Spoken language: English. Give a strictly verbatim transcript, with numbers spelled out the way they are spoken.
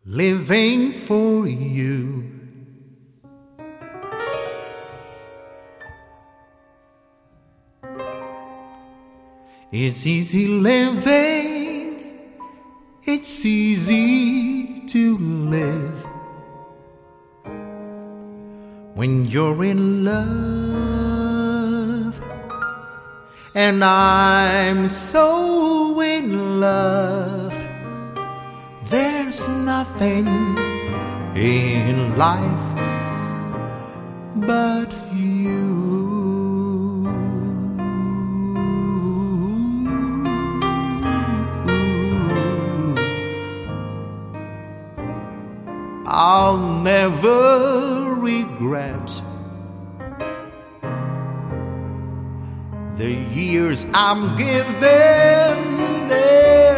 living for you. It's easy living, it's easy to live when you're in love, and I'm so in love. There's nothing in life but you. I'll never regret the years I'm given. There